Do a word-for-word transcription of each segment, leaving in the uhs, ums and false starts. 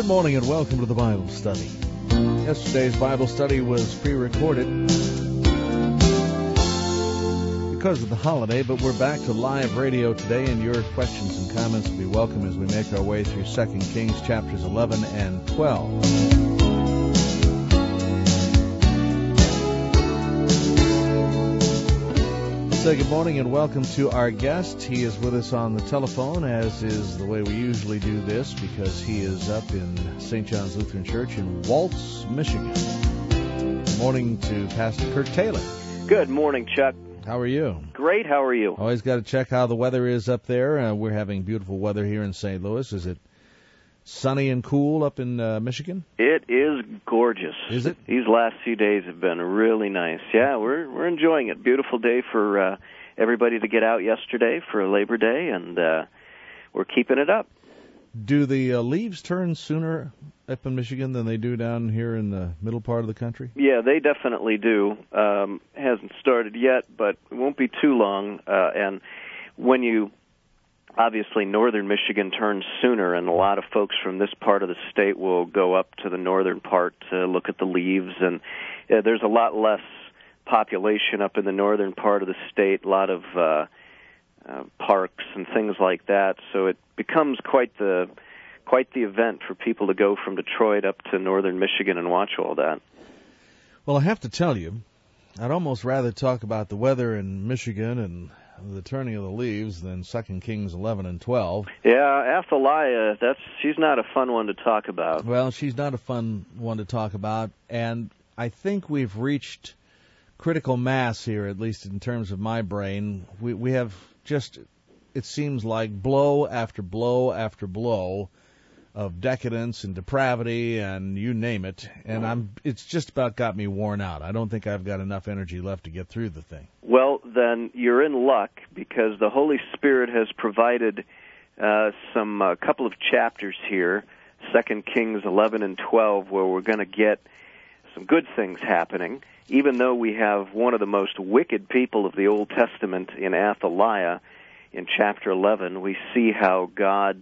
Good morning and welcome to the Bible Study. Yesterday's Bible study was pre-recorded because of the holiday, but we're back to live radio today, and your questions and comments will be welcome as we make our way through Second Kings chapters eleven and twelve. Say good morning and welcome to our guest. He is with us on the telephone, as is the way we usually do this, because he is up in Saint John's Lutheran Church in Waltz, Michigan. Good morning to Pastor Kurt Taylor. Good morning, Chuck. How are you? Great, how are you? Always got to check how the weather is up there. Uh, we're having beautiful weather here in Saint Louis. Is it sunny and cool up in uh, Michigan? It is gorgeous. Is it? These last few days have been really nice. Yeah, we're we're enjoying it. Beautiful day for uh, everybody to get out yesterday for Labor Day, and uh, we're keeping it up. Do the uh, leaves turn sooner up in Michigan than they do down here in the middle part of the country? Yeah, they definitely do. Um, hasn't started yet, but it won't be too long. Uh, and when you Obviously, northern Michigan turns sooner, and a lot of folks from this part of the state will go up to the northern part to look at the leaves. And uh, there's a lot less population up in the northern part of the state, a lot of uh, uh, parks and things like that. So it becomes quite the quite the event for people to go from Detroit up to northern Michigan and watch all that. Well, I have to tell you, I'd almost rather talk about the weather in Michigan and the turning of the leaves than Second Kings eleven and twelve. Yeah, Athaliah, that's she's not a fun one to talk about. Well, she's not a fun one to talk about, and I think we've reached critical mass here, at least in terms of my brain. We we have just, it seems like, blow after blow after blow of decadence and depravity and you name it, and I'm it's just about got me worn out. I don't think I've got enough energy left to get through the thing. Well, then you're in luck, because the Holy Spirit has provided uh, some a uh, couple of chapters here, Second Kings eleven and twelve, where we're going to get some good things happening. Even though we have one of the most wicked people of the Old Testament in Athaliah, in chapter eleven, we see how God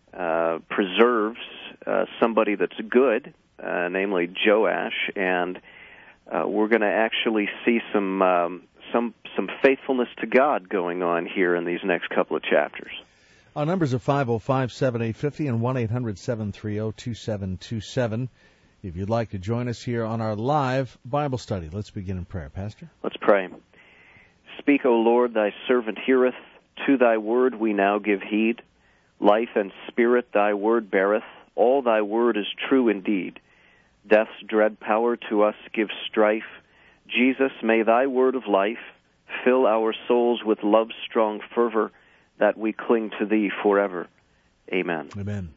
uh, preserves uh, somebody that's good, uh, namely Joash, and uh, we're going to actually see some um, some some faithfulness to God going on here in these next couple of chapters. Our numbers are five oh five, seven eight five oh and one eight hundred, seven three oh, two seven two seven. If you'd like to join us here on our live Bible study. Let's begin in prayer, Pastor. Let's pray. Speak, O Lord, thy servant heareth. To thy word we now give heed. Life and spirit thy word beareth. All thy word is true indeed. Death's dread power to us gives strife. Jesus, may thy word of life fill our souls with love's strong fervor, that we cling to thee forever. Amen. Amen.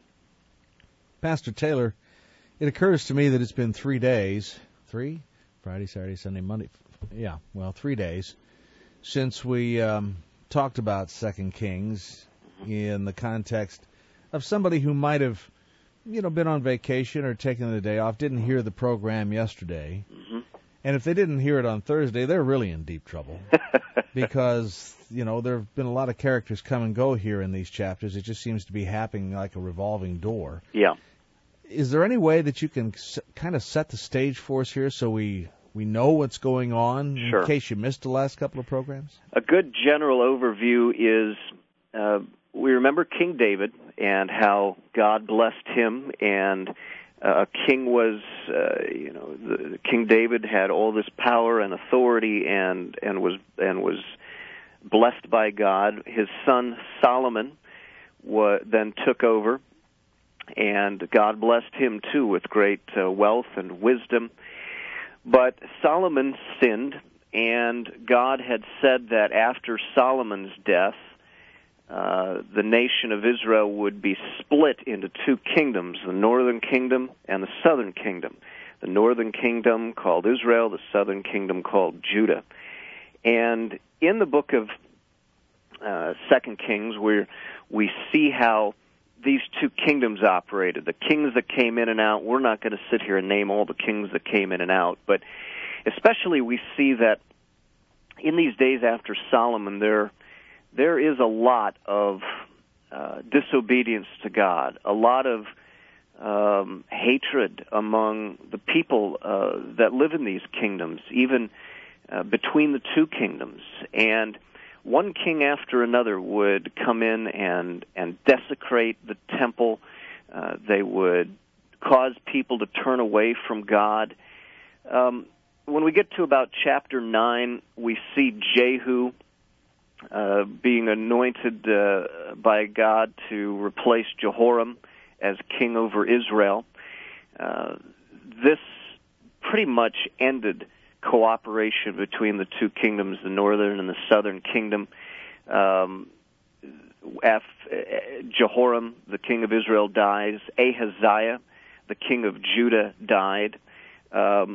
Pastor Taylor, it occurs to me that it's been three days, three? Friday, Saturday, Sunday, Monday. Yeah, well, three days since we um, talked about Second Kings in the context of somebody who might have, you know, been on vacation or taken the day off, didn't hear the program yesterday. Mm-hmm. And if they didn't hear it on Thursday, they're really in deep trouble because, you know, there have been a lot of characters come and go here in these chapters. It just seems to be happening like a revolving door. Yeah. Is there any way that you can s- kind of set the stage for us here so we, we know what's going on Sure. in case you missed the last couple of programs? A good general overview is uh, we remember King David and how God blessed him, and Uh, a king was, uh, you know, the, King David had all this power and authority, and and was and was blessed by God. His son Solomon wa- then took over, and God blessed him too with great uh, wealth and wisdom. But Solomon sinned, and God had said that after Solomon's death, Uh, the nation of Israel would be split into two kingdoms, the northern kingdom and the southern kingdom. The northern kingdom called Israel, the southern kingdom called Judah. And in the book of uh, Second Kings, where we see how these two kingdoms operated, the kings that came in and out, we're not going to sit here and name all the kings that came in and out, but especially we see that in these days after Solomon, there there is a lot of uh, disobedience to God, a lot of um, hatred among the people uh, that live in these kingdoms, even uh, between the two kingdoms. And one king after another would come in and, and desecrate the temple. Uh, they would cause people to turn away from God. Um, when we get to about chapter nine, we see Jehu uh, being anointed uh, by God to replace Jehoram as king over Israel. Uh, this pretty much ended cooperation between the two kingdoms, the northern and the southern kingdom. Um, Af, Jehoram, the king of Israel, dies. Ahaziah, the king of Judah, died. Um,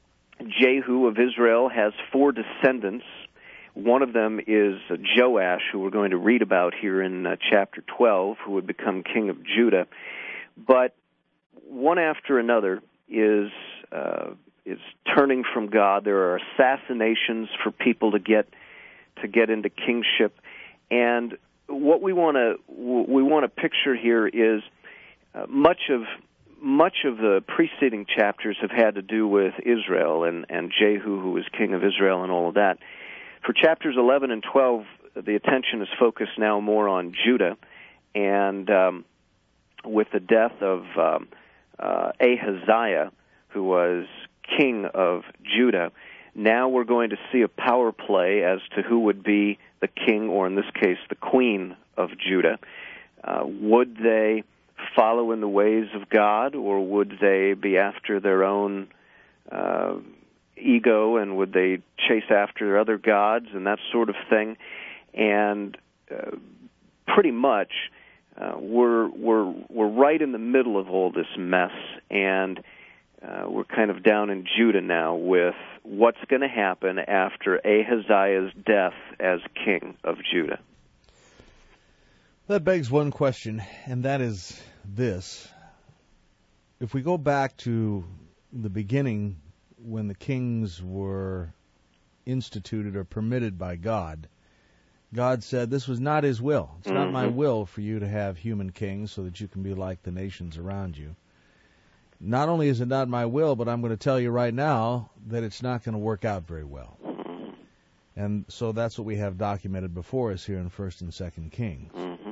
Jehu of Israel has four descendants. One of them is Joash, who we're going to read about here in uh, chapter twelve, who would become king of Judah. But one after another is uh, is turning from God. There are assassinations for people to get to get into kingship, and what we want to we want to picture here is uh, much of much of the preceding chapters have had to do with Israel and and Jehu, who was king of Israel, and all of that. For chapters eleven and twelve, the attention is focused now more on Judah, and um, with the death of um, uh, Ahaziah, who was king of Judah, now we're going to see a power play as to who would be the king, or in this case, the queen of Judah. Uh, would they follow in the ways of God, or would they be after their own uh, ego, and would they chase after other gods and that sort of thing? And uh, pretty much, uh, we're we're we're right in the middle of all this mess, and uh, we're kind of down in Judah now with what's going to happen after Ahaziah's death as king of Judah. That begs one question, and that is this. If we go back to the beginning, when the kings were instituted or permitted by God, God said this was not his will. It's mm-hmm. not my will for you to have human kings so that you can be like the nations around you. Not only is it not my will, but I'm going to tell you right now that it's not going to work out very well. And so that's what we have documented before us here in First and Second Kings. Mm-hmm.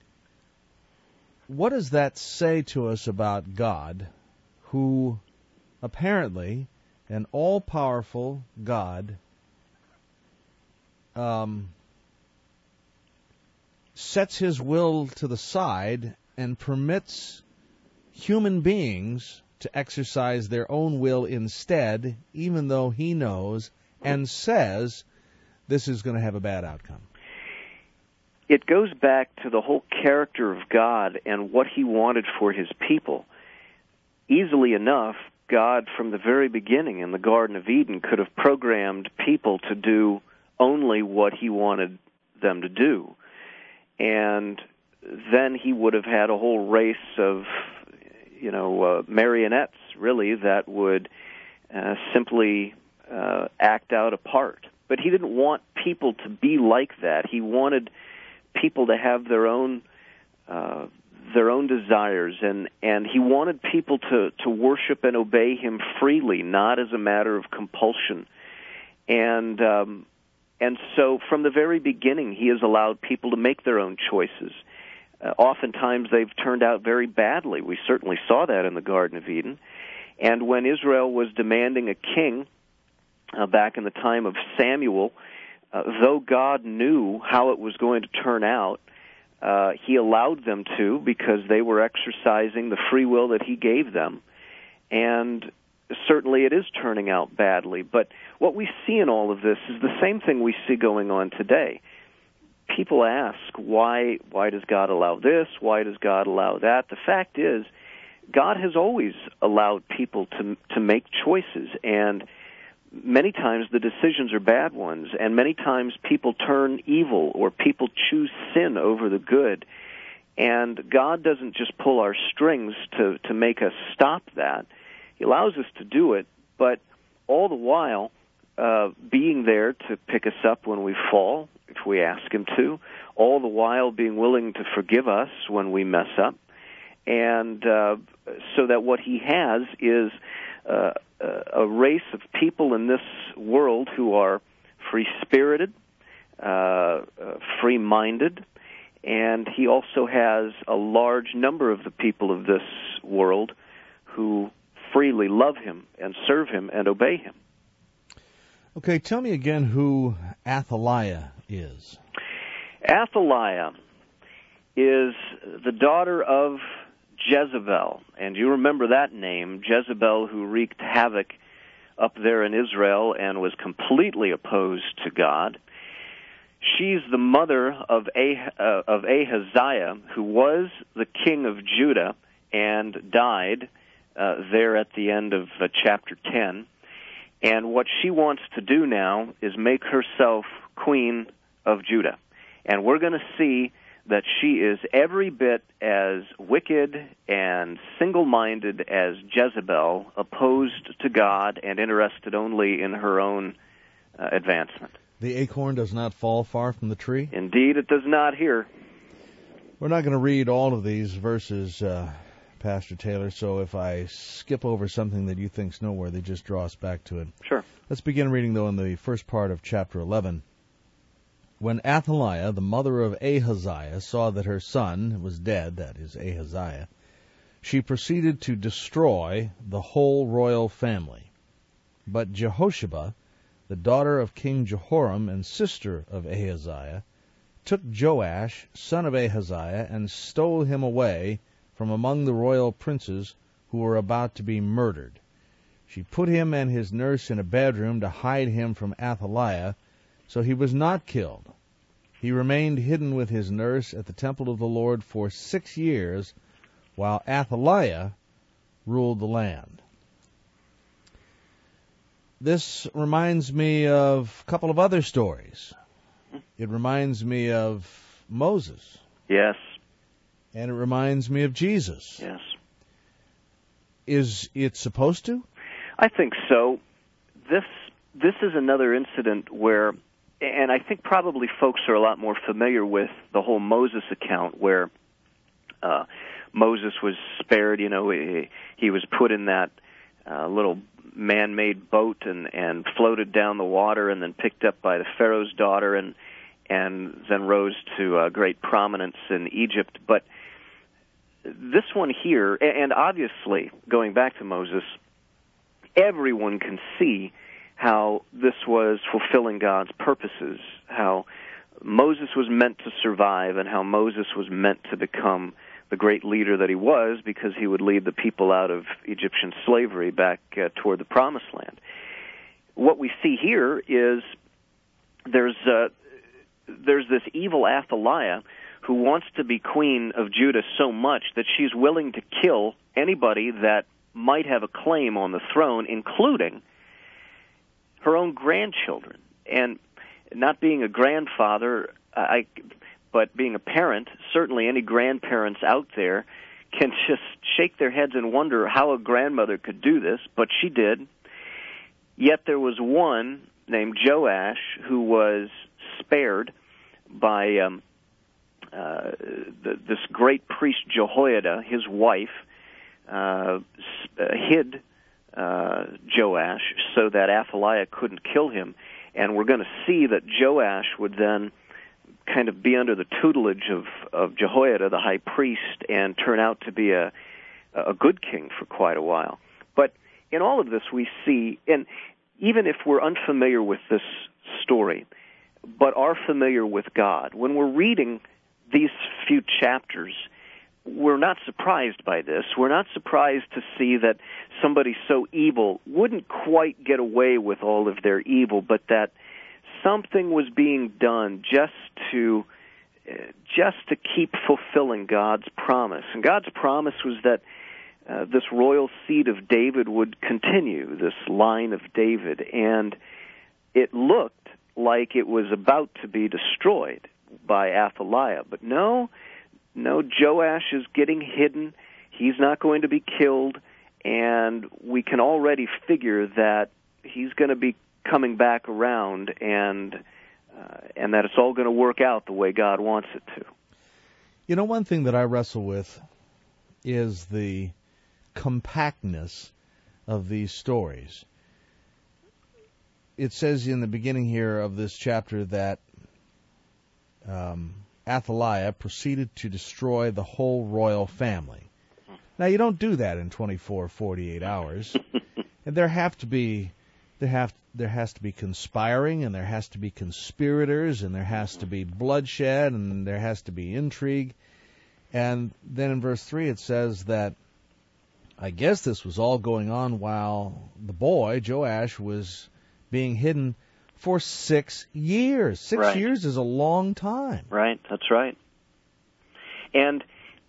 What does that say to us about God, who apparently, an all-powerful God, um, sets his will to the side and permits human beings to exercise their own will instead, even though he knows and says this is going to have a bad outcome? It goes back to the whole character of God and what he wanted for his people. Easily enough, God, from the very beginning in the Garden of Eden, could have programmed people to do only what he wanted them to do. And then he would have had a whole race of, you know, uh, marionettes, really, that would uh, simply uh, act out a part. But he didn't want people to be like that. He wanted people to have their own uh, their own desires, and, and he wanted people to, to worship and obey him freely, not as a matter of compulsion. And um, and so from the very beginning, he has allowed people to make their own choices. Uh, oftentimes, they've turned out very badly. We certainly saw that in the Garden of Eden. And when Israel was demanding a king uh, back in the time of Samuel, uh, though God knew how it was going to turn out, Uh, he allowed them to, because they were exercising the free will that he gave them. And certainly it is turning out badly. But what we see in all of this is the same thing we see going on today. People ask, why, why does God allow this? Why does God allow that? The fact is, God has always allowed people to, to make choices, and many times the decisions are bad ones, and many times people turn evil, or people choose sin over the good. And God doesn't just pull our strings to, to make us stop that. He allows us to do it, but all the while uh, being there to pick us up when we fall, if we ask him to, all the while being willing to forgive us when we mess up, and uh, so that what he has is uh, a race of people in this world who are free-spirited, uh, uh, free-minded, and he also has a large number of the people of this world who freely love him and serve him and obey him. Okay, tell me again who Athaliah is. Athaliah is the daughter of Jezebel, and you remember that name, Jezebel, who wreaked havoc up there in Israel and was completely opposed to God. She's the mother of ah- uh, of Ahaziah, who was the king of Judah and died uh, there at the end of uh, chapter ten. And what she wants to do now is make herself queen of Judah. And we're going to see that she is every bit as wicked and single-minded as Jezebel, opposed to God and interested only in her own uh, advancement. The acorn does not fall far from the tree? Indeed, it does not here. We're not going to read all of these verses, uh, Pastor Taylor, so if I skip over something that you think's noteworthy, just draw us back to it. Sure. Let's begin reading, though, in the first part of chapter eleven. When Athaliah, the mother of Ahaziah, saw that her son was dead, that is, Ahaziah, she proceeded to destroy the whole royal family. But Jehosheba, the daughter of King Jehoram and sister of Ahaziah, took Joash, son of Ahaziah, and stole him away from among the royal princes who were about to be murdered. She put him and his nurse in a bedroom to hide him from Athaliah, so he was not killed. He remained hidden with his nurse at the temple of the Lord for six years, while Athaliah ruled the land. This reminds me of a couple of other stories. It reminds me of Moses. Yes. And it reminds me of Jesus. Yes. Is it supposed to? I think so. This this is another incident where, and I think probably folks are a lot more familiar with the whole Moses account where uh, Moses was spared. You know, he, he was put in that uh, little man-made boat and, and floated down the water and then picked up by the Pharaoh's daughter and and then rose to uh, great prominence in Egypt. But this one here, and obviously, going back to Moses, everyone can see how this was fulfilling God's purposes, how Moses was meant to survive and how Moses was meant to become the great leader that he was because he would lead the people out of Egyptian slavery back uh, toward the Promised Land. What we see here is there's uh, there's this evil Athaliah who wants to be queen of Judah so much that she's willing to kill anybody that might have a claim on the throne, including her own grandchildren. And not being a grandfather, I, but being a parent, certainly any grandparents out there can just shake their heads and wonder how a grandmother could do this, but she did. Yet there was one named Joash who was spared by um, uh, the, this great priest Jehoiada, his wife, uh, hid uh, Joash so that Athaliah couldn't kill him. And we're going to see that Joash would then kind of be under the tutelage of, of Jehoiada, the high priest, and turn out to be a, a good king for quite a while. But in all of this we see, and even if we're unfamiliar with this story, but are familiar with God, when we're reading these few chapters, we're not surprised by this. We're not surprised to see that somebody so evil wouldn't quite get away with all of their evil, but that something was being done just to uh, just to keep fulfilling God's promise. And God's promise was that uh, this royal seed of David would continue, this line of David, and it looked like it was about to be destroyed by Athaliah. But no, no, Joash is getting hidden. He's not going to be killed, and we can already figure that he's going to be coming back around, and uh, and that it's all going to work out the way God wants it to. You know, one thing that I wrestle with is the compactness of these stories. It says in the beginning here of this chapter that um, Athaliah proceeded to destroy the whole royal family. Now, you don't do that in twenty-four, forty-eight hours. And there have to be, there have, there has to be conspiring, and there has to be conspirators, and there has to be bloodshed, and there has to be intrigue. And then in verse three it says that, I guess this was all going on while the boy, Joash, was being hidden for six years. Six right. years is a long time. Right, that's right. And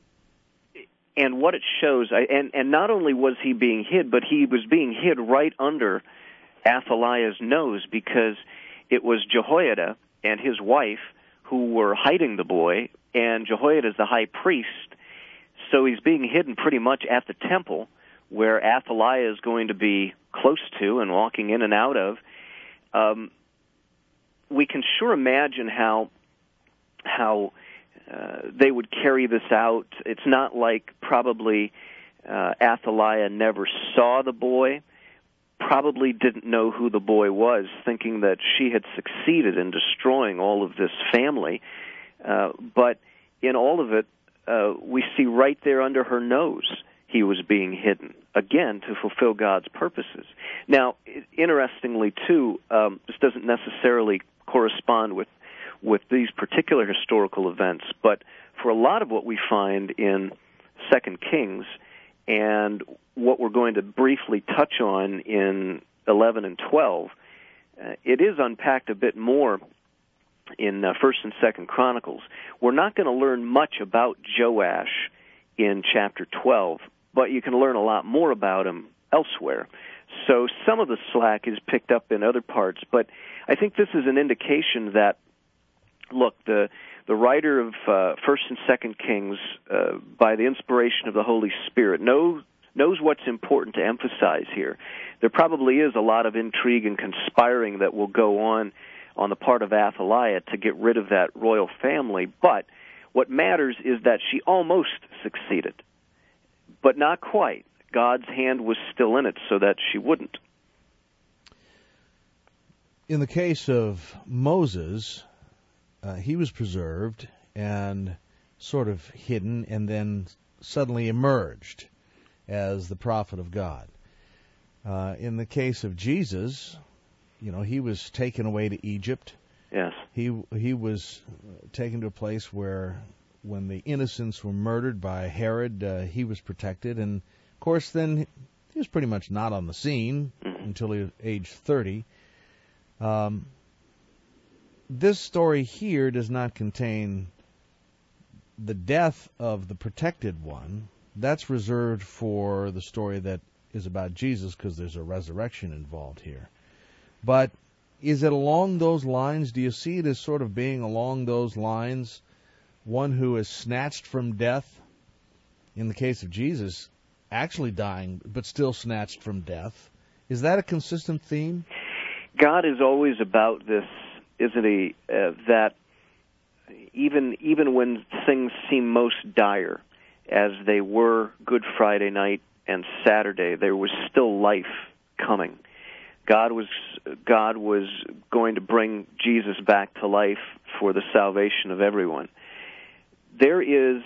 and what it shows, and, and not only was he being hid, but he was being hid right under Athaliah's nose, because it was Jehoiada and his wife who were hiding the boy, and Jehoiada is the high priest, so he's being hidden pretty much at the temple, where Athaliah is going to be close to and walking in and out of. Um, we can sure imagine how how uh, they would carry this out. It's not like probably uh, Athaliah never saw the boy, probably didn't know who the boy was, thinking that she had succeeded in destroying all of this family. Uh, but in all of it, uh, we see right there under her nose he was being hidden, again, to fulfill God's purposes. Now, interestingly, too, um, this doesn't necessarily correspond with, with these particular historical events, but for a lot of what we find in Second Kings and what we're going to briefly touch on in eleven and twelve, uh, it is unpacked a bit more in uh, First and Second Chronicles. We're not going to learn much about Joash in chapter twelve, but you can learn a lot more about him elsewhere. So some of the slack is picked up in other parts, but I think this is an indication that, look, the the writer of uh, First and Second Kings, uh, by the inspiration of the Holy Spirit, knows knows what's important to emphasize here. There probably is a lot of intrigue and conspiring that will go on on the part of Athaliah to get rid of that royal family, but what matters is that she almost succeeded, but not quite. God's hand was still in it so that she wouldn't. In the case of Moses, uh, he was preserved and sort of hidden and then suddenly emerged as the prophet of God. Uh, in the case of Jesus, you know, he was taken away to Egypt. Yes. He he was taken to a place where, when the innocents were murdered by Herod, uh, he was protected. And, of course, then he was pretty much not on the scene mm-hmm. until he was age thirty. Um, this story here does not contain the death of the protected one. That's reserved for the story that is about Jesus, because there's a resurrection involved here. But is it along those lines? Do you see it as sort of being along those lines? One who is snatched from death, in the case of Jesus, actually dying, but still snatched from death. Is that a consistent theme? God is always about this, isn't he? Uh, that even even when things seem most dire, as they were Good Friday night and Saturday, there was still life coming. God was God was going to bring Jesus back to life for the salvation of everyone. There is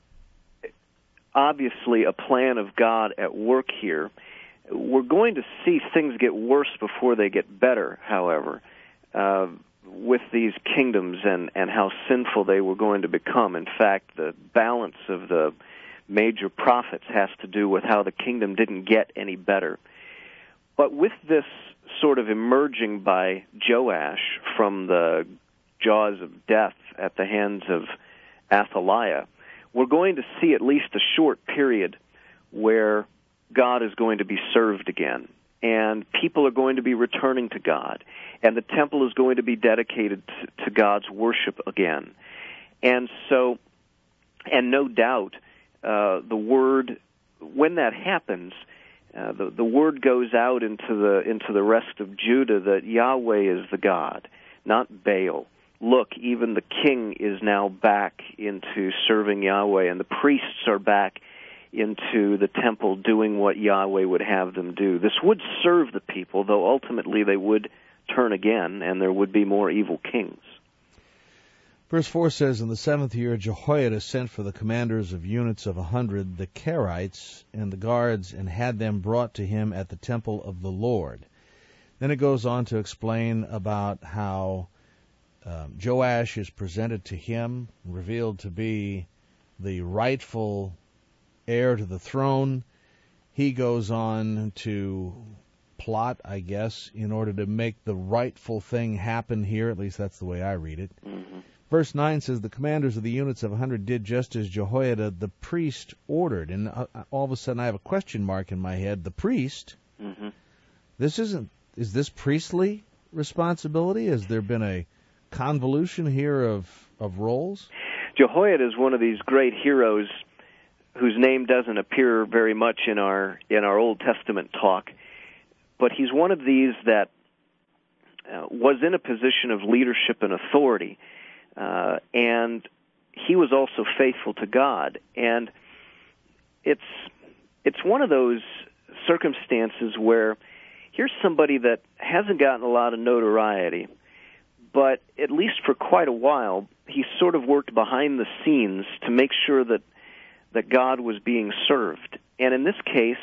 obviously a plan of God at work here. We're going to see things get worse before they get better, however, uh, with these kingdoms and, and how sinful they were going to become. In fact, the balance of the major prophets has to do with how the kingdom didn't get any better. But with this sort of emerging by Joash from the jaws of death at the hands of Athaliah, we're going to see at least a short period where God is going to be served again, and people are going to be returning to God, and the temple is going to be dedicated to, to God's worship again. And so, and no doubt, uh, the word, when that happens, uh, the, the word goes out into the into the rest of Judah that Yahweh is the God, not Baal. Look, even the king is now back into serving Yahweh, and the priests are back into the temple doing what Yahweh would have them do. This would serve the people, though ultimately they would turn again, and there would be more evil kings. Verse four says, in the seventh year Jehoiada sent for the commanders of units of a hundred, the Kerites, and the guards, and had them brought to him at the temple of the Lord. Then it goes on to explain about how um, Joash is presented to him, revealed to be the rightful heir to the throne. He goes on to plot, I guess, in order to make the rightful thing happen here. At least that's the way I read it. Mm-hmm. Verse nine says, the commanders of the units of a hundred did just as Jehoiada the priest ordered. And uh, all of a sudden I have a question mark in my head. The priest? Mm-hmm. This isn't, is this priestly responsibility? Has there been a convolution here of, of roles? Jehoiada is one of these great heroes whose name doesn't appear very much in our in our Old Testament talk, but he's one of these that uh, was in a position of leadership and authority, uh, and he was also faithful to God. And it's it's one of those circumstances where here's somebody that hasn't gotten a lot of notoriety, but at least for quite a while, he sort of worked behind the scenes to make sure that that God was being served. And in this case,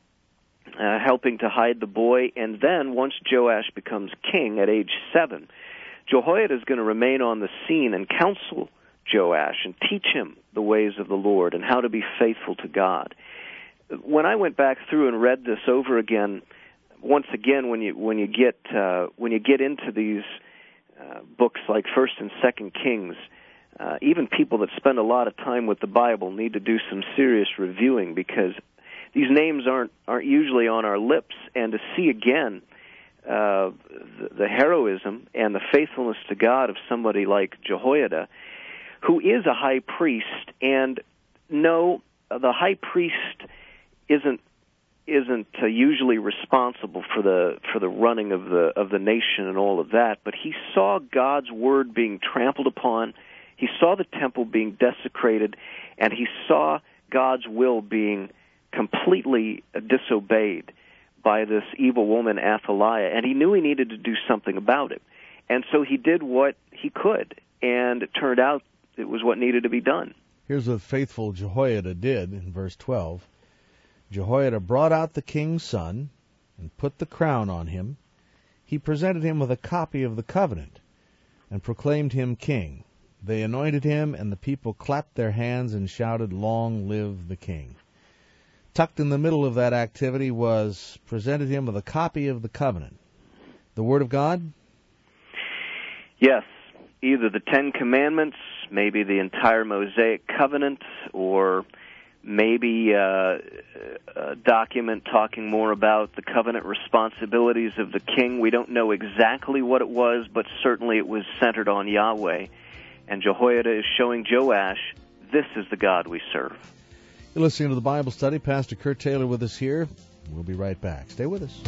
uh, helping to hide the boy, and then once Joash becomes king at age seven, Jehoiada is going to remain on the scene and counsel Joash and teach him the ways of the Lord and how to be faithful to God. When I went back through and read this over again, once again, when you when you get uh, when you get into these uh, books like First and Second Kings, Uh, even people that spend a lot of time with the Bible need to do some serious reviewing, because these names aren't aren't usually on our lips. And to see again uh, the, the heroism and the faithfulness to God of somebody like Jehoiada, who is a high priest, and no, the high priest isn't isn't uh, usually responsible for the for the running of the of the nation and all of that, but he saw God's word being trampled upon. He saw the temple being desecrated, and he saw God's will being completely disobeyed by this evil woman, Athaliah, and he knew he needed to do something about it. And so he did what he could, and it turned out it was what needed to be done. Here's what faithful Jehoiada did in verse twelve. Jehoiada brought out the king's son and put the crown on him. He presented him with a copy of the covenant and proclaimed him king. They anointed him, and the people clapped their hands and shouted, "Long live the king." Tucked in the middle of that activity was presented him with a copy of the covenant. The Word of God? Yes, either the Ten Commandments, maybe the entire Mosaic covenant, or maybe uh, a document talking more about the covenant responsibilities of the king. We don't know exactly what it was, but certainly it was centered on Yahweh. And Jehoiada is showing Joash, this is the God we serve. You're listening to the Bible Study. Pastor Kurt Taylor with us here. We'll be right back. Stay with us.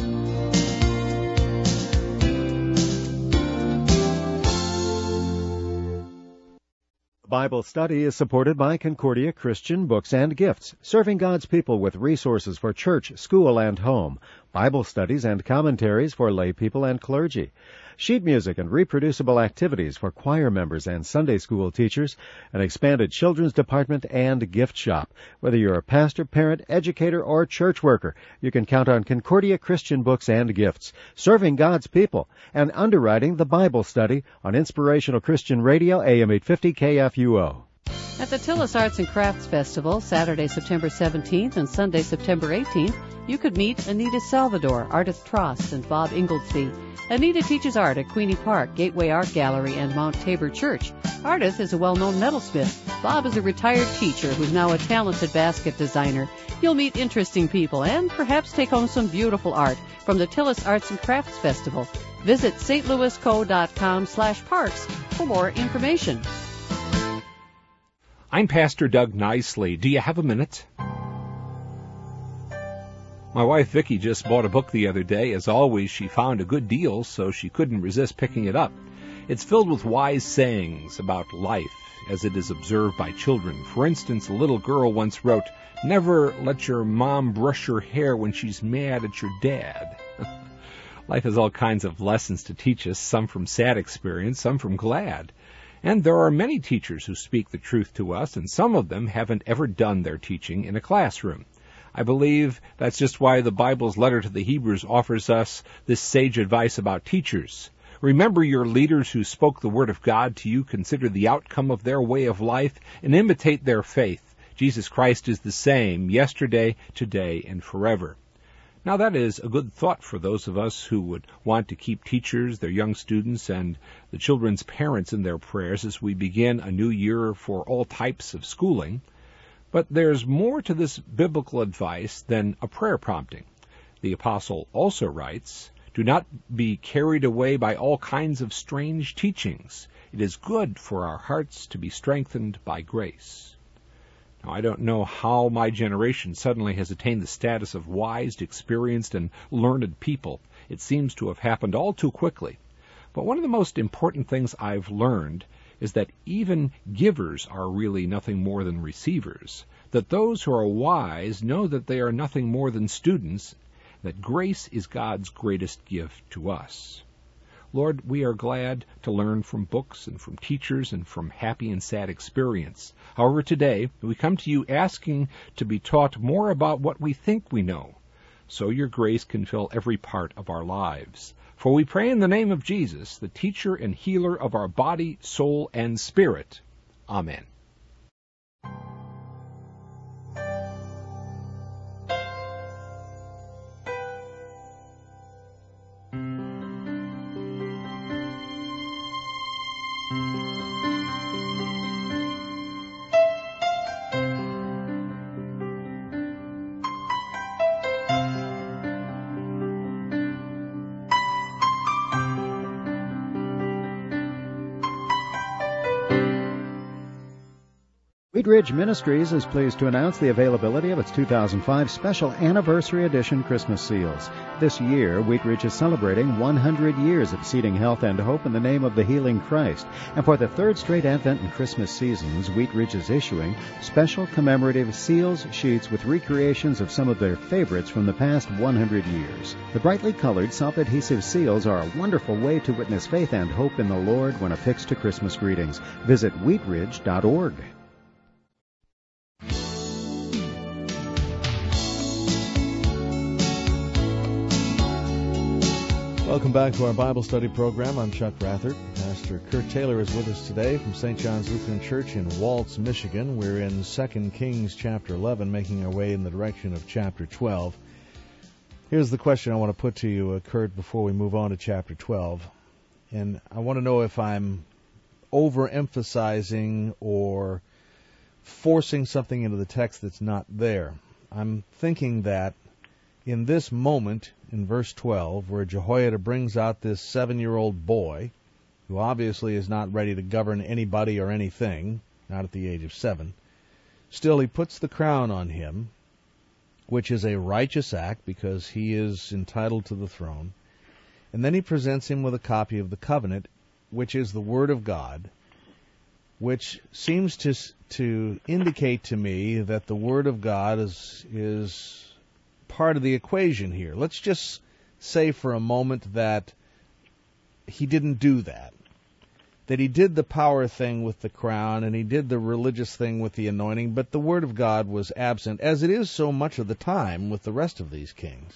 The Bible Study is supported by Concordia Christian Books and Gifts, serving God's people with resources for church, school, and home, Bible studies and commentaries for lay people and clergy, sheet music and reproducible activities for choir members and Sunday school teachers, an expanded children's department and gift shop. Whether you're a pastor, parent, educator, or church worker, you can count on Concordia Christian Books and Gifts, serving God's people, and underwriting the Bible Study on Inspirational Christian Radio, A M eight fifty K F U O. At the Tillis Arts and Crafts Festival, Saturday, September seventeenth and Sunday, September eighteenth, you could meet Anita Salvador, Ardith Trost, and Bob Inglesby. Anita teaches art at Queenie Park, Gateway Art Gallery, and Mount Tabor Church. Ardith is a well-known metalsmith. Bob is a retired teacher who's now a talented basket designer. You'll meet interesting people and perhaps take home some beautiful art from the Tillis Arts and Crafts Festival. Visit stlouisco.com slash parks for more information. I'm Pastor Doug Nicely. Do you have a minute? My wife Vicki just bought a book the other day. As always, she found a good deal, so she couldn't resist picking it up. It's filled with wise sayings about life as it is observed by children. For instance, a little girl once wrote, "Never let your mom brush your hair when she's mad at your dad." Life has all kinds of lessons to teach us, some from sad experience, some from glad. And there are many teachers who speak the truth to us, and some of them haven't ever done their teaching in a classroom. I believe that's just why the Bible's letter to the Hebrews offers us this sage advice about teachers. Remember your leaders who spoke the word of God to you, consider the outcome of their way of life, and imitate their faith. Jesus Christ is the same yesterday, today, and forever. Now that is a good thought for those of us who would want to keep teachers, their young students, and the children's parents in their prayers as we begin a new year for all types of schooling. But there's more to this biblical advice than a prayer prompting. The apostle also writes, "Do not be carried away by all kinds of strange teachings. It is good for our hearts to be strengthened by grace." Now, I don't know how my generation suddenly has attained the status of wise, experienced, and learned people. It seems to have happened all too quickly. But one of the most important things I've learned is that even givers are really nothing more than receivers, that those who are wise know that they are nothing more than students, that grace is God's greatest gift to us. Lord, we are glad to learn from books and from teachers and from happy and sad experience. However, today we come to you asking to be taught more about what we think we know, so your grace can fill every part of our lives. For we pray in the name of Jesus, the teacher and healer of our body, soul, and spirit. Amen. Wheat Ridge Ministries is pleased to announce the availability of its two thousand five Special Anniversary Edition Christmas seals. This year, Wheat Ridge is celebrating one hundred years of seeding health and hope in the name of the healing Christ. And for the third straight Advent and Christmas seasons, Wheat Ridge is issuing special commemorative seals sheets with recreations of some of their favorites from the past one hundred years. The brightly colored self-adhesive seals are a wonderful way to witness faith and hope in the Lord when affixed to Christmas greetings. Visit wheat ridge dot org. Welcome back to our Bible study program. I'm Chuck Rathert. Pastor Kurt Taylor is with us today from Saint John's Lutheran Church in Waltz, Michigan. We're in Second Kings chapter eleven, making our way in the direction of chapter twelve. Here's the question I want to put to you, uh, Kurt, before we move on to chapter twelve. And I want to know if I'm overemphasizing or forcing something into the text that's not there. I'm thinking that in this moment, in verse twelve, where Jehoiada brings out this seven-year-old boy, who obviously is not ready to govern anybody or anything, not at the age of seven, still he puts the crown on him, which is a righteous act because he is entitled to the throne, and then he presents him with a copy of the covenant, which is the Word of God, which seems to to indicate to me that the Word of God is is part of the equation here. Let's just say for a moment that he didn't do that. That he did the power thing with the crown and he did the religious thing with the anointing, but the Word of God was absent, as it is so much of the time with the rest of these kings.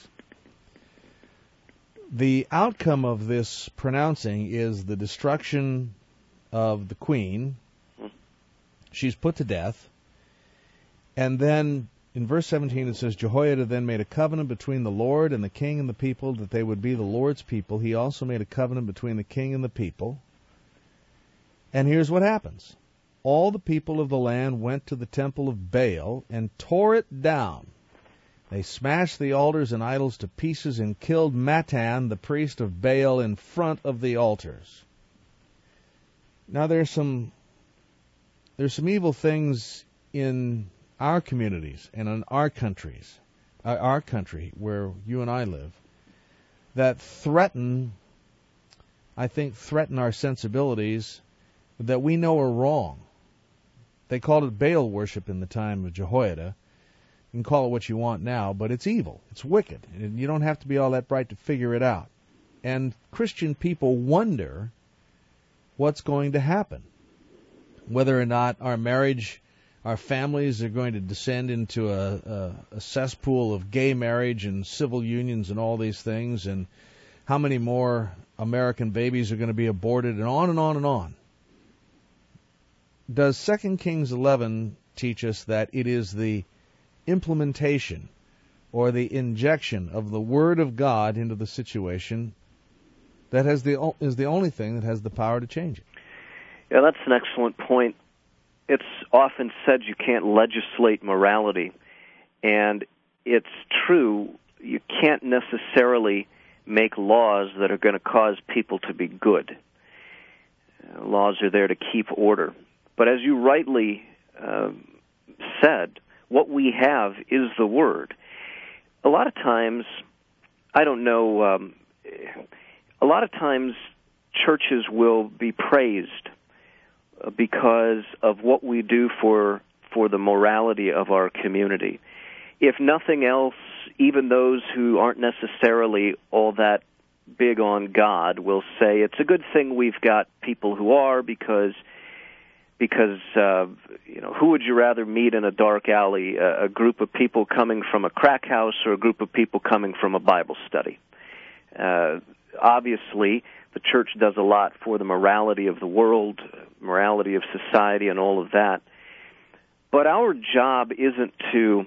The outcome of this pronouncing is the destruction of the queen. She's put to death. And then in verse seventeen it says, Jehoiada then made a covenant between the Lord and the king and the people that they would be the Lord's people. He also made a covenant between the king and the people. And here's what happens. All the people of the land went to the temple of Baal and tore it down. They smashed the altars and idols to pieces and killed Mattan, the priest of Baal, in front of the altars. Now there's some there's some evil things in our communities and in our countries, uh, our country where you and I live, that threaten I think, threaten our sensibilities that we know are wrong. They called it Baal worship in the time of Jehoiada. You can call it what you want now, but it's evil. It's wicked. And you don't have to be all that bright to figure it out. And Christian people wonder what's going to happen. Whether or not our marriage, our families are going to descend into a, a, a cesspool of gay marriage and civil unions and all these things, and how many more American babies are going to be aborted, and on and on and on. Does Second Kings eleven teach us that it is the implementation or the injection of the Word of God into the situation that has the is the only thing that has the power to change it? Yeah, that's an excellent point. It's often said you can't legislate morality, and it's true. You can't necessarily make laws that are going to cause people to be good. Uh, laws are there to keep order. But as you rightly uh, said, what we have is the Word. A lot of times, I don't know, um, a lot of times churches will be praised because of what we do for for the morality of our community. If nothing else, even those who aren't necessarily all that big on God will say it's a good thing we've got people who are, because because uh, you know, who would you rather meet in a dark alley, a, a group of people coming from a crack house or a group of people coming from a Bible study? Uh, obviously, the church does a lot for the morality of the world, morality of society, and all of that. But our job isn't to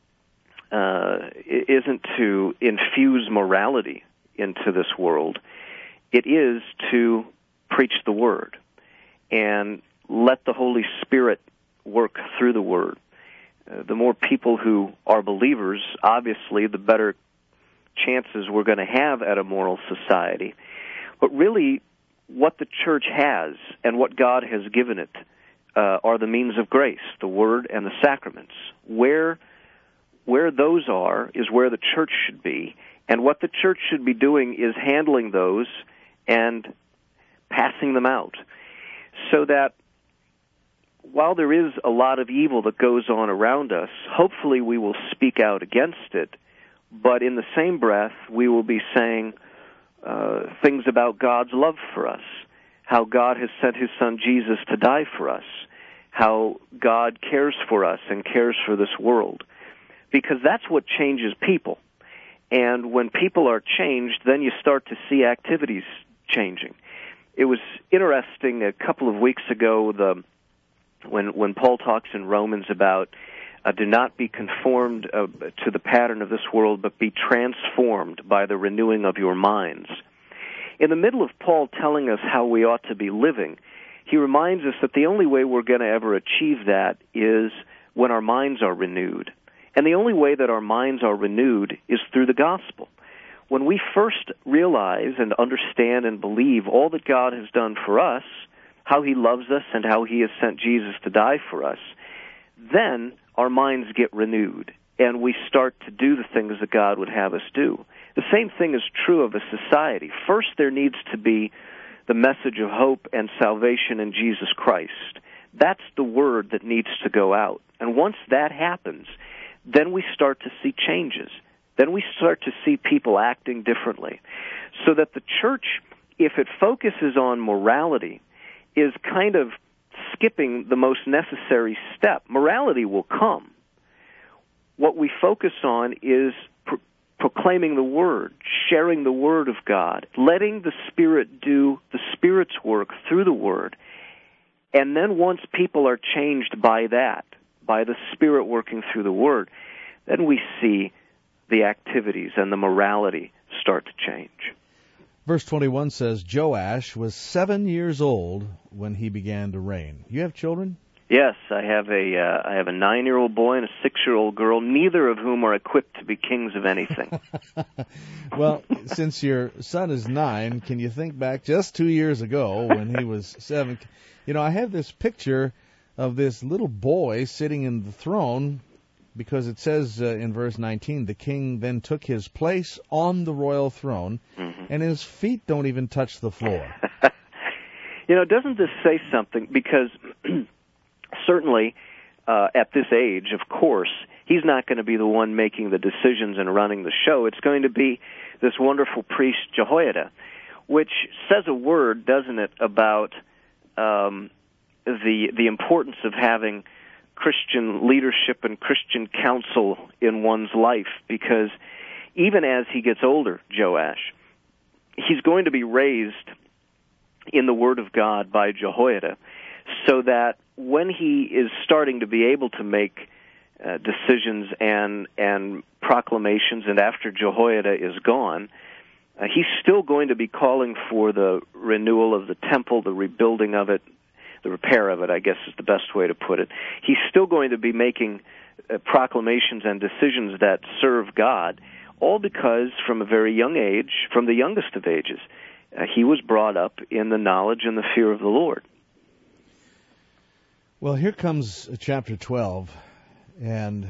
uh, isn't to infuse morality into this world. It is to preach the Word and let the Holy Spirit work through the Word. Uh, the more people who are believers, obviously, the better chances we're going to have at a moral society. But really, what the church has and what God has given it uh, are the means of grace, the Word and the sacraments. Where where those are is where the church should be, and what the church should be doing is handling those and passing them out, so that while there is a lot of evil that goes on around us, hopefully we will speak out against it, but in the same breath we will be saying uh, things about God's love for us, how God has sent His Son Jesus to die for us, how God cares for us and cares for this world, because that's what changes people. And when people are changed, then you start to see activities changing. It was interesting a couple of weeks ago, the when when Paul talks in Romans about uh, do not be conformed uh, to the pattern of this world, but be transformed by the renewing of your minds. In the middle of Paul telling us how we ought to be living, he reminds us that the only way we're going to ever achieve that is when our minds are renewed. And the only way that our minds are renewed is through the gospel. When we first realize and understand and believe all that God has done for us, how He loves us and how He has sent Jesus to die for us, then our minds get renewed and we start to do the things that God would have us do. The same thing is true of a society. First, there needs to be the message of hope and salvation in Jesus Christ. That's the word that needs to go out. And once that happens, then we start to see changes. Then we start to see people acting differently. So that the church, if it focuses on morality, is kind of skipping the most necessary step. Morality will come. What we focus on is pro- proclaiming the Word, sharing the Word of God, letting the Spirit do the Spirit's work through the Word. And then once people are changed by that, by the Spirit working through the Word, then we see the activities and the morality start to change. Verse twenty-one says, Joash was seven years old when he began to reign. You have children? Yes, I have a uh, I have a nine-year-old boy and a six-year-old girl, neither of whom are equipped to be kings of anything. Well, since your son is nine, can you think back just two years ago when he was seven? You know, I have this picture of this little boy sitting in the throne because it says uh, in verse nineteen, the king then took his place on the royal throne, mm-hmm. and his feet don't even touch the floor. You know, doesn't this say something? Because certainly uh, at this age, of course, he's not going to be the one making the decisions and running the show. It's going to be this wonderful priest Jehoiada, which says a word, doesn't it, about um, the the importance of having Christian leadership and Christian counsel in one's life, because even as he gets older, Joash, he's going to be raised in the Word of God by Jehoiada, so that when he is starting to be able to make uh, decisions and and proclamations, and after Jehoiada is gone, uh, he's still going to be calling for the renewal of the temple, the rebuilding of it, the repair of it, I guess is the best way to put it. He's still going to be making uh, proclamations and decisions that serve God, all because from a very young age, from the youngest of ages, uh, he was brought up in the knowledge and the fear of the Lord. Well, here comes chapter twelve, and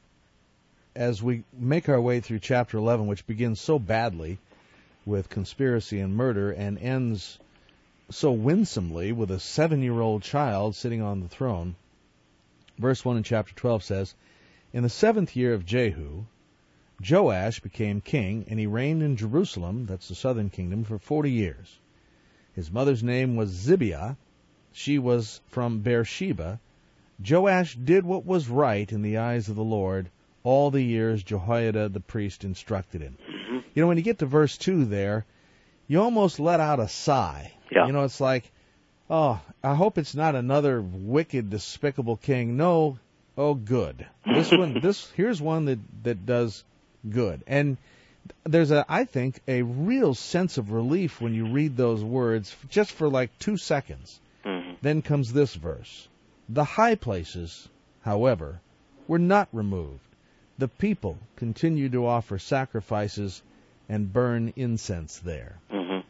as we make our way through chapter eleven, which begins so badly with conspiracy and murder and ends so winsomely with a seven-year-old child sitting on the throne, verse one in chapter twelve says, in the seventh year of Jehu, Joash became king, and he reigned in Jerusalem, that's the southern kingdom, for forty years. His mother's name was Zibiah. She was from Beersheba. Joash did what was right in the eyes of the Lord all the years Jehoiada the priest instructed him. Mm-hmm. You know, when you get to verse two there, you almost let out a sigh. Yeah. You know, it's like, oh, I hope it's not another wicked, despicable king. No, oh, good. This one, this here's one that, that does good. And there's, a, I think, a real sense of relief when you read those words just for like two seconds. Mm-hmm. Then comes this verse. The high places, however, were not removed. The people continued to offer sacrifices and burn incense there. Mm-hmm.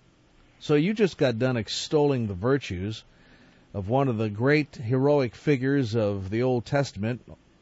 So you just got done extolling the virtues of one of the great heroic figures of the Old Testament,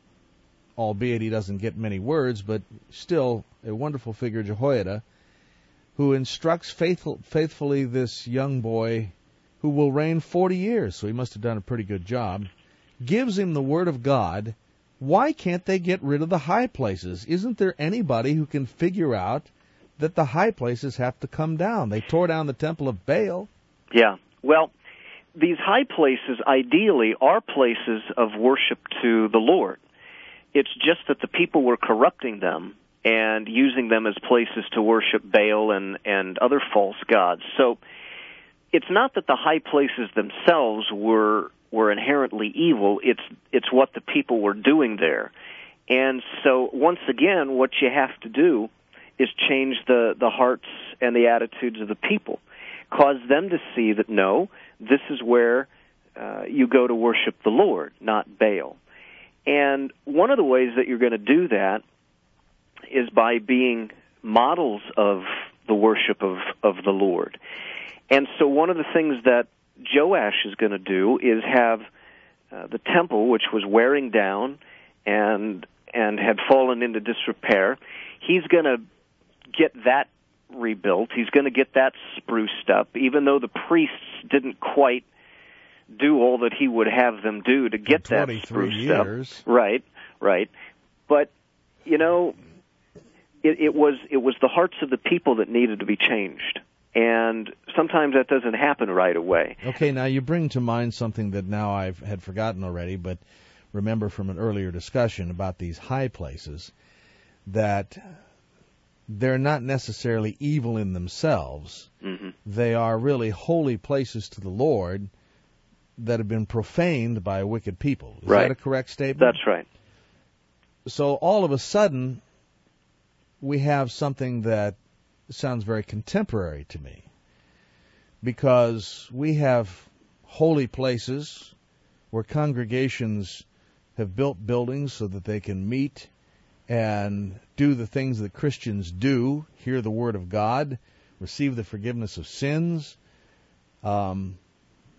albeit he doesn't get many words, but still a wonderful figure, Jehoiada, who instructs faithful, faithfully this young boy who will reign forty years, so he must have done a pretty good job, gives him the Word of God. Why can't they get rid of the high places? Isn't there anybody who can figure out that the high places have to come down? They tore down the temple of Baal. Yeah, well, these high places ideally are places of worship to the Lord. It's just that the people were corrupting them and using them as places to worship Baal and, and other false gods. So it's not that the high places themselves were were inherently evil. It's it's what the people were doing there. And so once again, what you have to do is change the, the hearts and the attitudes of the people. Cause them to see that, no, this is where uh, you go to worship the Lord, not Baal. And one of the ways that you're going to do that is by being models of the worship of, of the Lord. And so one of the things that Joash is going to do is have uh, the temple, which was wearing down and and had fallen into disrepair, he's going to get that rebuilt. He's going to get that spruced up, even though the priests didn't quite do all that he would have them do to get that spruced years. up. Right, right. But, you know, it, it was it was the hearts of the people that needed to be changed. And sometimes that doesn't happen right away. Okay, now you bring to mind something that now I've had forgotten already, but remember from an earlier discussion about these high places, that they're not necessarily evil in themselves. Mm-hmm. They are really holy places to the Lord that have been profaned by wicked people. Is right. that a correct statement? That's right. So all of a sudden, we have something that sounds very contemporary to me, because we have holy places where congregations have built buildings so that they can meet and do the things that Christians do, hear the Word of God, receive the forgiveness of sins, um,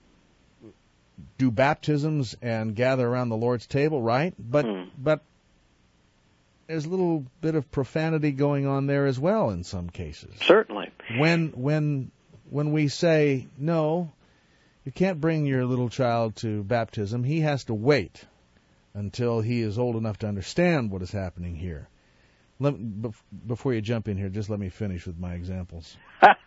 do baptisms and gather around the Lord's table, right? But mm. but there's a little bit of profanity going on there as well in some cases. Certainly. When when when we say, no, you can't bring your little child to baptism, he has to wait until he is old enough to understand what is happening here. Let, before you jump in here, just let me finish with my examples.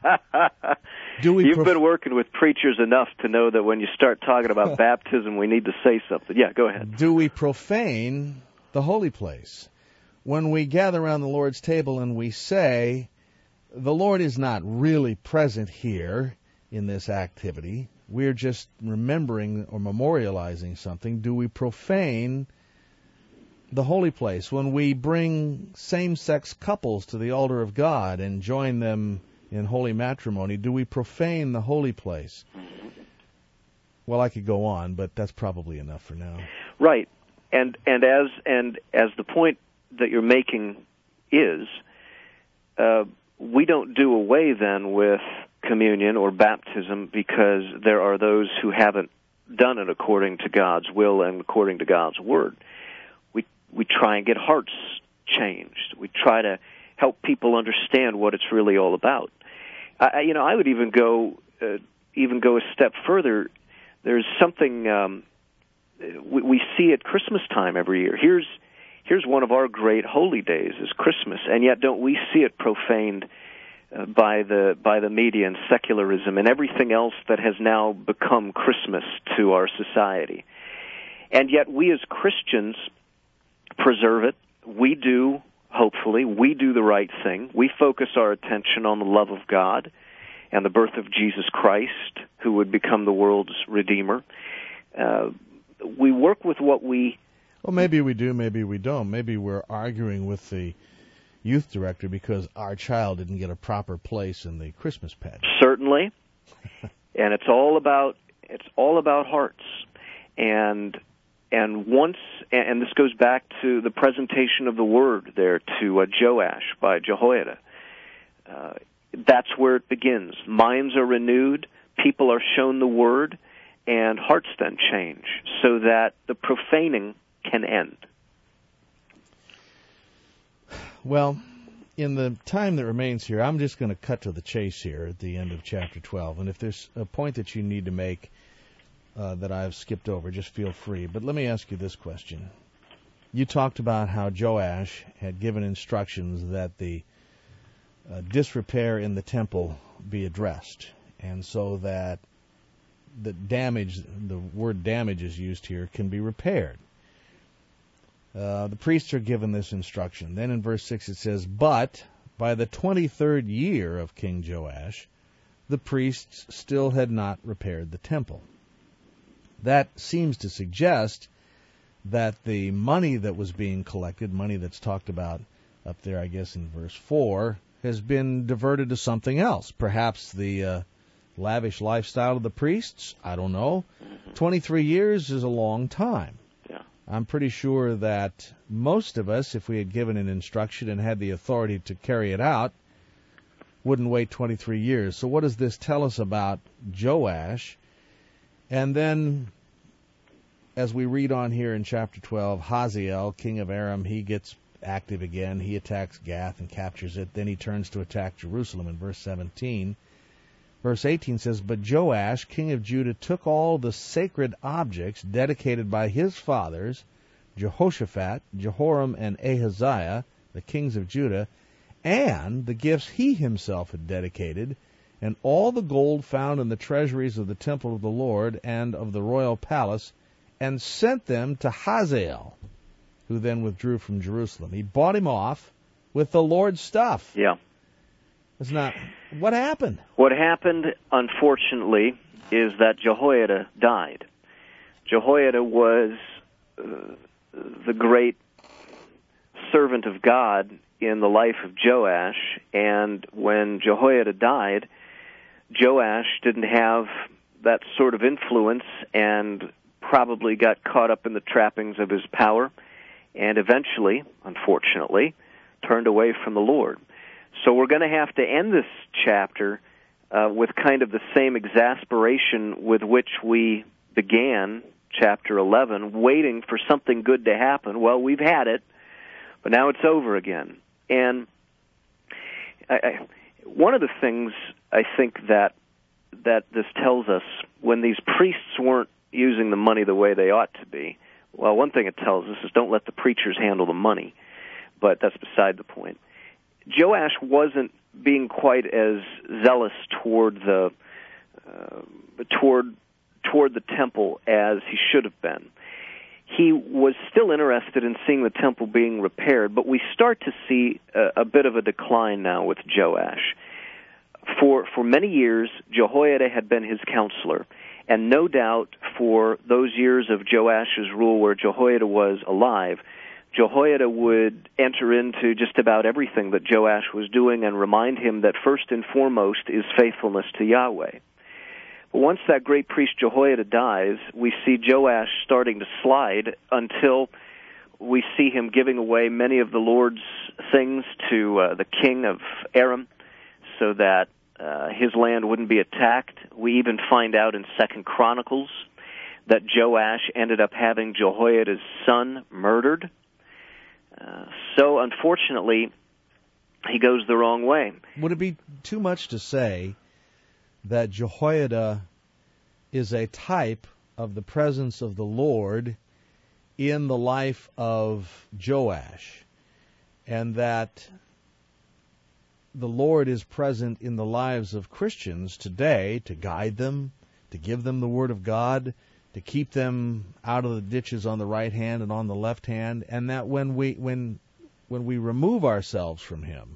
Do we You've prof- been working with preachers enough to know that when you start talking about baptism, we need to say something. Yeah, go ahead. Do we profane the holy place? When we gather around the Lord's table and we say, the Lord is not really present here in this activity, we're just remembering or memorializing something, do we profane the holy place? When we bring same-sex couples to the altar of God and join them in holy matrimony, do we profane the holy place? Well, I could go on, but that's probably enough for now. Right. And and as and as the point that you're making is, uh, we don't do away then with communion or baptism because there are those who haven't done it according to God's will and according to God's word. We we try and get hearts changed. We try to help people understand what it's really all about. I, you know, I would even go uh, even go a step further. There's something um, we, we see at Christmas time every year. Here's here's one of our great holy days is Christmas, and yet don't we see it profaned uh, by the by the media and secularism and everything else that has now become Christmas to our society? And yet we as Christians preserve it. We do. Hopefully, we do the right thing. We focus our attention on the love of God and the birth of Jesus Christ, who would become the world's Redeemer. Uh, we work with what we... Well, maybe we do, maybe we don't. Maybe we're arguing with the youth director because our child didn't get a proper place in the Christmas pageant. Certainly. And it's all about it's all about hearts. And... And once, and this goes back to the presentation of the word there to uh, Joash by Jehoiada. Uh, that's where it begins. Minds are renewed, people are shown the word, and hearts then change so that the profaning can end. Well, in the time that remains here, I'm just going to cut to the chase here at the end of chapter twelve. And if there's a point that you need to make, Uh, that I've skipped over, just feel free. But let me ask you this question. You talked about how Joash had given instructions that the uh, disrepair in the temple be addressed, and so that the damage, the word damage is used here, can be repaired. Uh, the priests are given this instruction. Then in verse six it says, but by the twenty-third year of King Joash, the priests still had not repaired the temple. That seems to suggest that the money that was being collected, money that's talked about up there, I guess, in verse four, has been diverted to something else. Perhaps the uh, lavish lifestyle of the priests? I don't know. twenty-three years is a long time. Yeah. I'm pretty sure that most of us, if we had given an instruction and had the authority to carry it out, wouldn't wait twenty-three years. So what does this tell us about Joash? And then, as we read on here in chapter twelve, Hazael, king of Aram, he gets active again. He attacks Gath and captures it. Then he turns to attack Jerusalem in verse seventeen. Verse eighteen says, but Joash, king of Judah, took all the sacred objects dedicated by his fathers, Jehoshaphat, Jehoram, and Ahaziah, the kings of Judah, and the gifts he himself had dedicated, and all the gold found in the treasuries of the temple of the Lord and of the royal palace, and sent them to Hazael, who then withdrew from Jerusalem. He bought him off with the Lord's stuff. Yeah. It's not... What happened? What happened, unfortunately, is that Jehoiada died. Jehoiada was uh, the great servant of God in the life of Joash, and when Jehoiada died, Joash didn't have that sort of influence and probably got caught up in the trappings of his power and eventually, unfortunately, turned away from the Lord. So we're going to have to end this chapter uh, with kind of the same exasperation with which we began chapter eleven, waiting for something good to happen. Well, we've had it, but now it's over again. And I, I, one of the things I think that that this tells us, when these priests weren't using the money the way they ought to be, well, one thing it tells us is don't let the preachers handle the money, but that's beside the point. Joash wasn't being quite as zealous toward the uh, toward toward the temple as he should have been. He was still interested in seeing the temple being repaired, but we start to see a, a bit of a decline now with Joash. For for many years, Jehoiada had been his counselor, and no doubt for those years of Joash's rule where Jehoiada was alive, Jehoiada would enter into just about everything that Joash was doing and remind him that first and foremost is faithfulness to Yahweh. But once that great priest Jehoiada dies, we see Joash starting to slide until we see him giving away many of the Lord's things to uh, the king of Aram so that uh, his land wouldn't be attacked. We even find out in Second Chronicles that Joash ended up having Jehoiada's son murdered. Uh, so, unfortunately, he goes the wrong way. Would it be too much to say that Jehoiada is a type of the presence of the Lord in the life of Joash, and that the Lord is present in the lives of Christians today to guide them, to give them the Word of God, to keep them out of the ditches on the right hand and on the left hand, and that when we when when we remove ourselves from Him,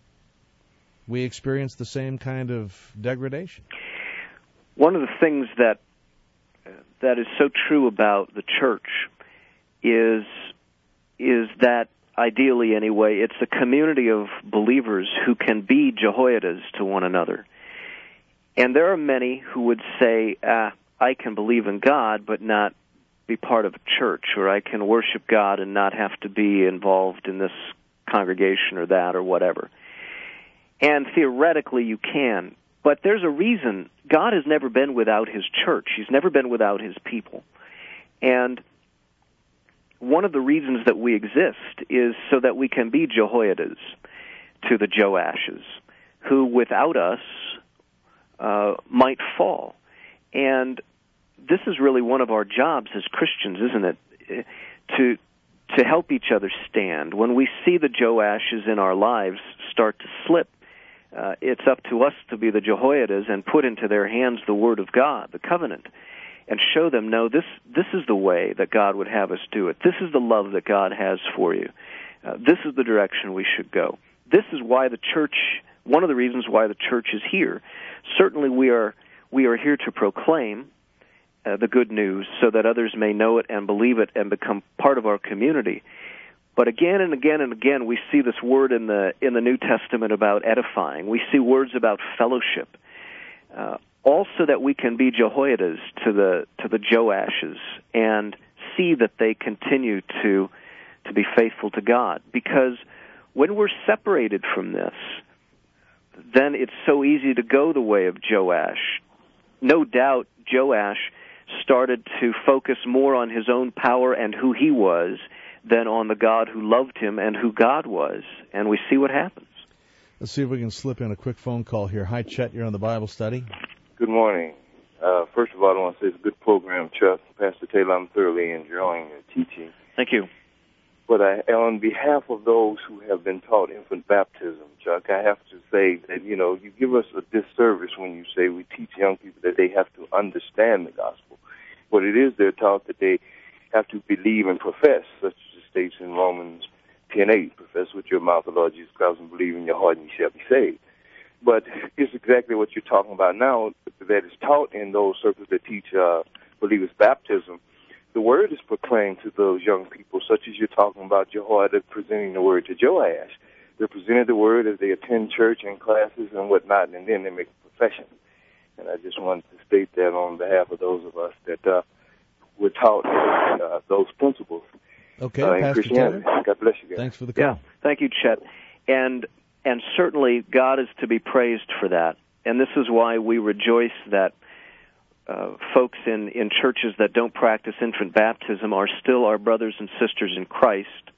we experience the same kind of degradation. One of the things that that is so true about the church is is that, ideally anyway, it's a community of believers who can be Jehoiadas to one another. And there are many who would say, ah, I can believe in God but not be part of a church, or I can worship God and not have to be involved in this congregation or that or whatever. And theoretically you can, but there's a reason. God has never been without His church. He's never been without His people. And one of the reasons that we exist is so that we can be Jehoiadas to the Joashes, who without us uh, might fall. And this is really one of our jobs as Christians, isn't it? To to help each other stand. When we see the Joashes in our lives start to slip, uh, it's up to us to be the Jehoiadas and put into their hands the Word of God, the covenant, and show them, no, this this is the way that God would have us do it. This is the love that God has for you. Uh, this is the direction we should go. This is why the church, one of the reasons why the church is here. Certainly we are we are here to proclaim uh, the good news so that others may know it and believe it and become part of our community. But again and again and again, we see this word in the in the New Testament about edifying. We see words about fellowship. Uh, also that we can be Jehoiadas to the to the Joashes and see that they continue to to be faithful to God. Because when we're separated from this, then it's so easy to go the way of Joash. No doubt Joash started to focus more on his own power and who he was than on the God who loved him and who God was. And we see what happens. Let's see if we can slip in a quick phone call here. Hi, Chet. You're on the Bible study. Good morning. Uh, first of all, I want to say it's a good program, Chuck. Pastor Taylor, I'm thoroughly enjoying your teaching. Thank you. But I, on behalf of those who have been taught infant baptism, Chuck, I have to say that, you know, you give us a disservice when you say we teach young people that they have to understand the gospel. What it is, they're taught that they have to believe and profess, such as it states in Romans ten eight, profess with your mouth the Lord Jesus Christ and believe in your heart and you shall be saved. But it's exactly what you're talking about now that is taught in those circles that teach uh, believers' baptism. The word is proclaimed to those young people, such as you're talking about Jehoiada presenting the word to Joash. They're presented the word as they attend church and classes and whatnot, and then they make a profession. And I just wanted to state that on behalf of those of us that uh, were taught uh, those principles. Okay, uh, in Pastor Christianity. Taylor. God bless you guys. Thanks for the call. Yeah, thank you, Chet. And and certainly God is to be praised for that. And this is why we rejoice that uh, folks in, in churches that don't practice infant baptism are still our brothers and sisters in Christ,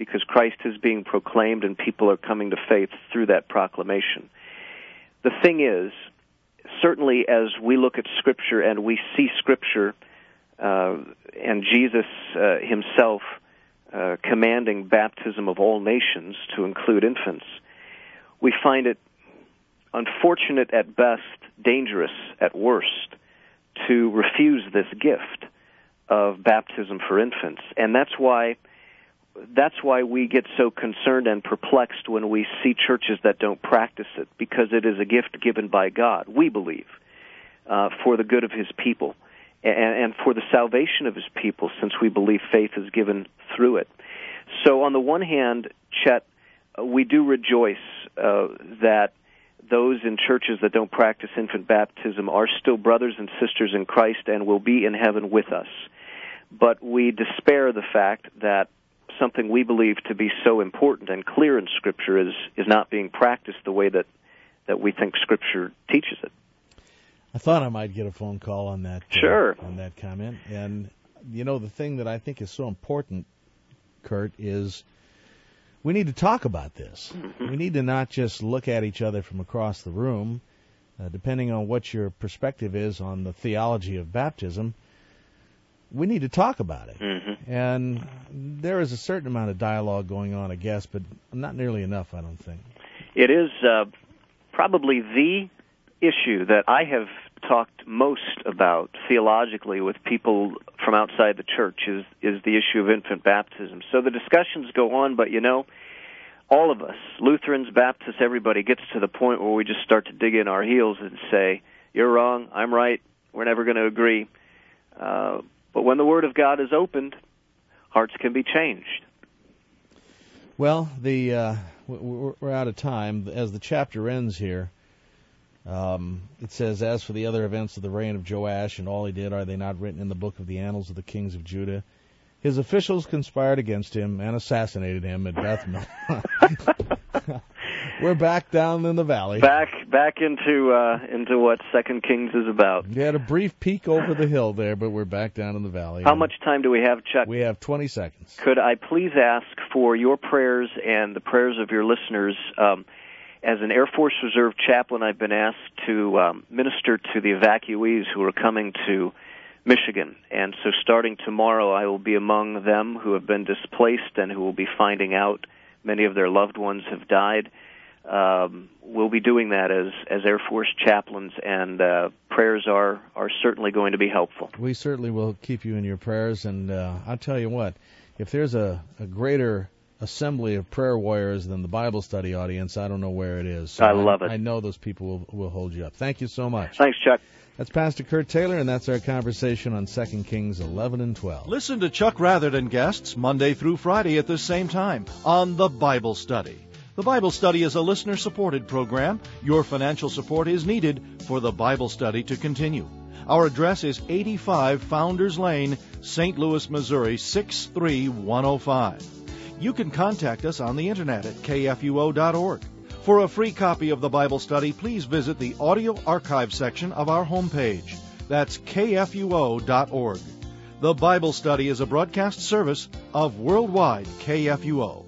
because Christ is being proclaimed and people are coming to faith through that proclamation. The thing is, certainly as we look at Scripture and we see Scripture uh, and Jesus uh, himself uh, commanding baptism of all nations to include infants, we find it unfortunate at best, dangerous at worst, to refuse this gift of baptism for infants. And that's why that's why we get so concerned and perplexed when we see churches that don't practice it, because it is a gift given by God, we believe, uh, for the good of his people and, and for the salvation of his people, since we believe faith is given through it. So on the one hand, Chet, uh, we do rejoice uh, that those in churches that don't practice infant baptism are still brothers and sisters in Christ and will be in heaven with us. But we despair the fact that something we believe to be so important and clear in Scripture is, is not being practiced the way that, that we think Scripture teaches it. I thought I might get a phone call on that. Sure. Uh, on that comment. And, you know, the thing that I think is so important, Kurt, is we need to talk about this. Mm-hmm. We need to not just look at each other from across the room, uh, depending on what your perspective is on the theology of baptism. We need to talk about it. Mm-hmm. And there is a certain amount of dialogue going on, I guess, but not nearly enough, I don't think. It is uh, probably the issue that I have talked most about theologically with people from outside the church is, is the issue of infant baptism. So the discussions go on, but, you know, all of us, Lutherans, Baptists, everybody gets to the point where we just start to dig in our heels and say, you're wrong, I'm right, we're never going to agree. Uh, But when the Word of God is opened, hearts can be changed. Well, the uh, we're out of time. As the chapter ends here, um, it says, as for the other events of the reign of Joash and all he did, are they not written in the book of the annals of the kings of Judah? His officials conspired against him and assassinated him at Beth Millo. We're back down in the valley. Back back into uh, into what Second Kings is about. We had a brief peek over the hill there, but we're back down in the valley. How much time do we have, Chuck? We have twenty seconds. Could I please ask for your prayers and the prayers of your listeners? Um, as an Air Force Reserve chaplain, I've been asked to um, minister to the evacuees who are coming to Michigan. And so starting tomorrow, I will be among them who have been displaced and who will be finding out many of their loved ones have died. Um, we'll be doing that as, as Air Force chaplains, and uh, prayers are, are certainly going to be helpful. We certainly will keep you in your prayers, and uh, I'll tell you what, if there's a, a greater assembly of prayer warriors than the Bible study audience, I don't know where it is. So I love I, it. I know those people will, will hold you up. Thank you so much. Thanks, Chuck. That's Pastor Kurt Taylor, and that's our conversation on Second Kings eleven and twelve. Listen to Chuck Rather and guests Monday through Friday at the same time on The Bible Study. The Bible Study is a listener-supported program. Your financial support is needed for the Bible Study to continue. Our address is eighty-five Founders Lane, Saint Louis, Missouri, six three one oh five. You can contact us on the Internet at K F U O dot org. For a free copy of the Bible Study, please visit the audio archive section of our homepage. That's K F U O dot org. The Bible Study is a broadcast service of Worldwide K F U O.